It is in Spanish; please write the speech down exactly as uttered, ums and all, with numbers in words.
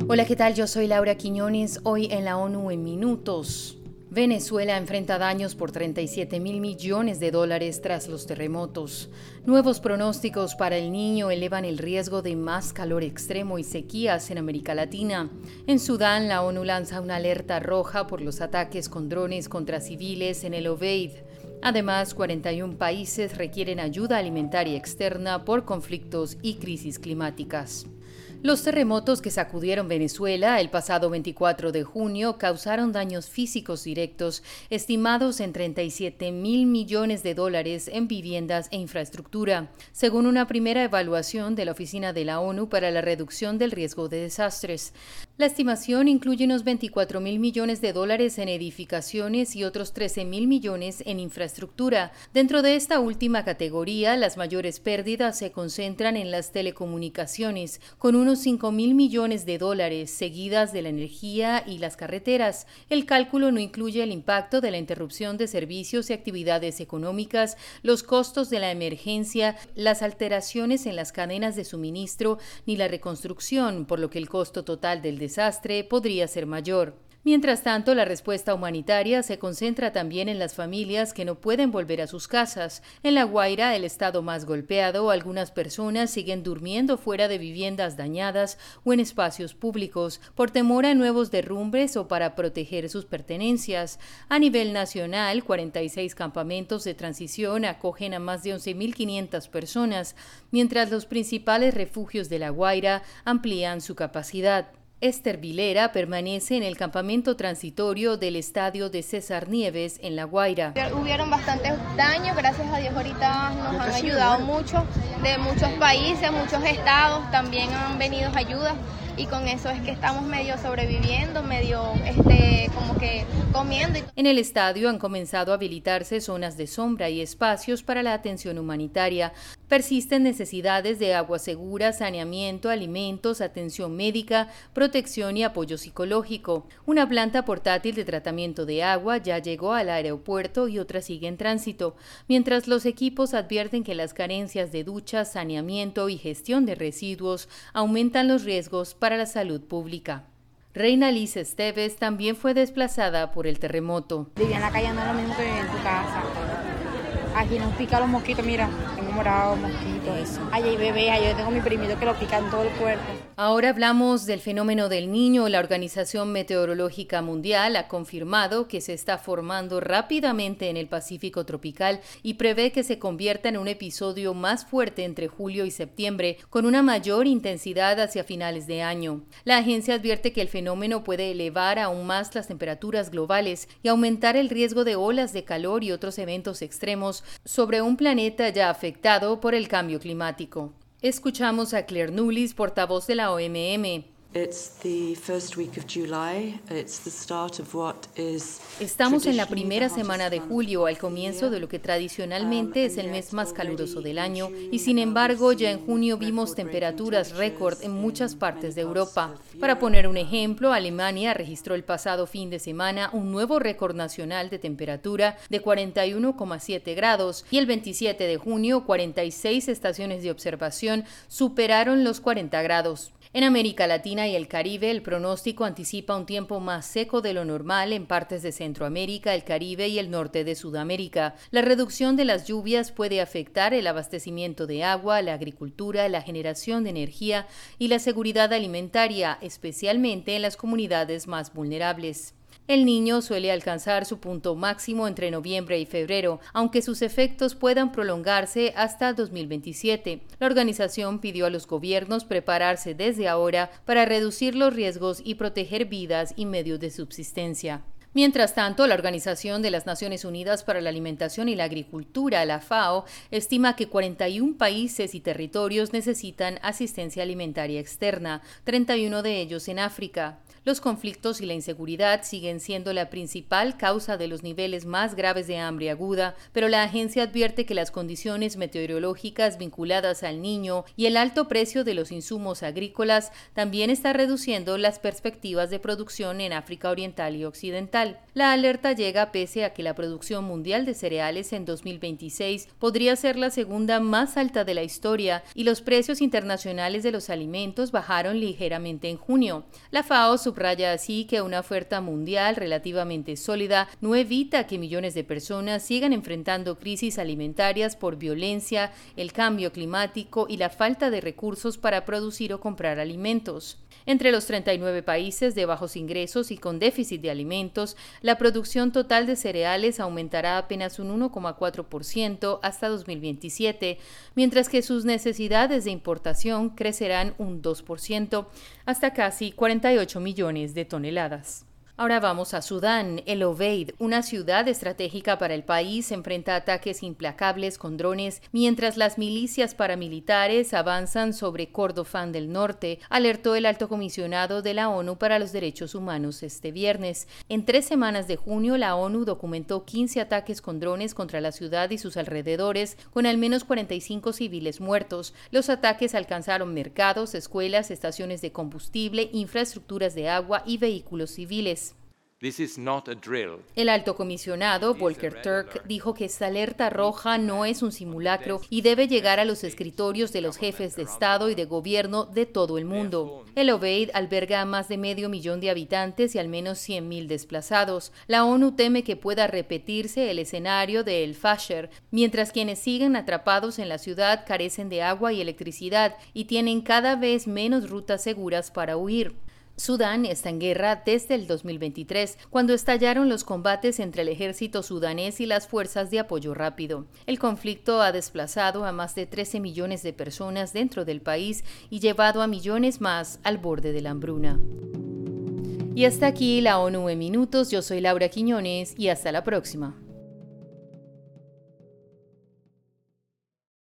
Hola, ¿qué tal? Yo soy Laura Quiñones, hoy en la ONU en Minutos. Venezuela enfrenta daños por treinta y siete mil millones de dólares tras los terremotos. Nuevos pronósticos para El Niño elevan el riesgo de más calor extremo y sequías en América Latina. En Sudán, la ONU lanza una alerta roja por los ataques con drones contra civiles en el Obeid. Además, cuarenta y un países requieren ayuda alimentaria externa por conflictos y crisis climáticas. Los terremotos que sacudieron Venezuela el pasado veinticuatro de junio causaron daños físicos directos estimados en treinta y siete mil millones de dólares en viviendas e infraestructura, según una primera evaluación de la Oficina de la ONU para la Reducción del Riesgo de Desastres. La estimación incluye unos veinticuatro mil millones de dólares en edificaciones y otros trece mil millones en infraestructura. Dentro de esta última categoría, las mayores pérdidas se concentran en las telecomunicaciones, con unos cinco mil millones de dólares, seguidas de la energía y las carreteras. El cálculo no incluye el impacto de la interrupción de servicios y actividades económicas, los costos de la emergencia, las alteraciones en las cadenas de suministro, ni la reconstrucción, por lo que el costo total del desastre podría ser mayor. Mientras tanto, la respuesta humanitaria se concentra también en las familias que no pueden volver a sus casas. En La Guaira, el estado más golpeado, algunas personas siguen durmiendo fuera de viviendas dañadas o en espacios públicos por temor a nuevos derrumbes o para proteger sus pertenencias. A nivel nacional, cuarenta y seis campamentos de transición acogen a más de once mil quinientas personas, mientras los principales refugios de La Guaira amplían su capacidad. Esther Vilera permanece en el campamento transitorio del estadio de César Nieves en La Guaira. Hubieron bastantes daños, gracias a Dios ahorita nos han ayudado mucho, de muchos países, muchos estados, también han venido ayudas y con eso es que estamos medio sobreviviendo, medio este, como que comiendo. En el estadio han comenzado a habilitarse zonas de sombra y espacios para la atención humanitaria. Persisten necesidades de agua segura, saneamiento, alimentos, atención médica, protección y apoyo psicológico. Una planta portátil de tratamiento de agua ya llegó al aeropuerto y otra sigue en tránsito, mientras los equipos advierten que las carencias de duchas, saneamiento y gestión de residuos aumentan los riesgos para la salud pública. Reina Liz Esteves también fue desplazada por el terremoto. Vivir en la calle no es lo mismo que vivir en tu casa. Aquí nos pican los mosquitos, mira, tengo morado, mosquitos, eso. Allá hay bebés, allá yo tengo mi primito que lo pican todo el cuerpo. Ahora hablamos del fenómeno del Niño. La Organización Meteorológica Mundial ha confirmado que se está formando rápidamente en el Pacífico tropical y prevé que se convierta en un episodio más fuerte entre julio y septiembre, con una mayor intensidad hacia finales de año. La agencia advierte que el fenómeno puede elevar aún más las temperaturas globales y aumentar el riesgo de olas de calor y otros eventos extremos sobre un planeta ya afectado por el cambio climático. Escuchamos a Claire Nulis, portavoz de la O M M. Estamos en la primera semana de julio, al comienzo de lo que tradicionalmente es el mes más caluroso del año, y sin embargo ya en junio vimos temperaturas récord en muchas partes de Europa. Para poner un ejemplo, Alemania registró el pasado fin de semana un nuevo récord nacional de temperatura de cuarenta y uno coma siete grados, y el veintisiete de junio cuarenta y seis estaciones de observación superaron los cuarenta grados. En América Latina y el Caribe, el pronóstico anticipa un tiempo más seco de lo normal en partes de Centroamérica, el Caribe y el norte de Sudamérica. La reducción de las lluvias puede afectar el abastecimiento de agua, la agricultura, la generación de energía y la seguridad alimentaria, especialmente en las comunidades más vulnerables. El Niño suele alcanzar su punto máximo entre noviembre y febrero, aunque sus efectos puedan prolongarse hasta dos mil veintisiete. La organización pidió a los gobiernos prepararse desde ahora para reducir los riesgos y proteger vidas y medios de subsistencia. Mientras tanto, la Organización de las Naciones Unidas para la Alimentación y la Agricultura, la FAO, estima que cuarenta y un países y territorios necesitan asistencia alimentaria externa, treinta y uno de ellos en África. Los conflictos y la inseguridad siguen siendo la principal causa de los niveles más graves de hambre aguda, pero la agencia advierte que las condiciones meteorológicas vinculadas al Niño y el alto precio de los insumos agrícolas también está reduciendo las perspectivas de producción en África Oriental y Occidental. local. La alerta llega pese a que la producción mundial de cereales en dos mil veintiséis podría ser la segunda más alta de la historia y los precios internacionales de los alimentos bajaron ligeramente en junio. La FAO subraya así que una oferta mundial relativamente sólida no evita que millones de personas sigan enfrentando crisis alimentarias por violencia, el cambio climático y la falta de recursos para producir o comprar alimentos. Entre los treinta y nueve países de bajos ingresos y con déficit de alimentos, la producción total de cereales aumentará apenas un uno coma cuatro por ciento hasta dos mil veintisiete, mientras que sus necesidades de importación crecerán un dos por ciento hasta casi cuarenta y ocho millones de toneladas. Ahora vamos a Sudán. El Obeid, una ciudad estratégica para el país, enfrenta ataques implacables con drones mientras las milicias paramilitares avanzan sobre Kordofán del Norte, alertó el alto comisionado de la ONU para los Derechos Humanos este viernes. En tres semanas de junio, la ONU documentó quince ataques con drones contra la ciudad y sus alrededores, con al menos cuarenta y cinco civiles muertos. Los ataques alcanzaron mercados, escuelas, estaciones de combustible, infraestructuras de agua y vehículos civiles. This is not a drill. El alto comisionado Volker Turk dijo que esta alerta roja no es un simulacro y debe llegar a los escritorios de los jefes de Estado y de gobierno de todo el mundo. El Obeid alberga a más de medio millón de habitantes y al menos cien mil desplazados. La ONU teme que pueda repetirse el escenario de El Fasher, mientras quienes siguen atrapados en la ciudad carecen de agua y electricidad y tienen cada vez menos rutas seguras para huir. Sudán está en guerra desde el dos mil veintitrés, cuando estallaron los combates entre el ejército sudanés y las fuerzas de apoyo rápido. El conflicto ha desplazado a más de trece millones de personas dentro del país y llevado a millones más al borde de la hambruna. Y hasta aquí la ONU en minutos. Yo soy Laura Quiñones y hasta la próxima.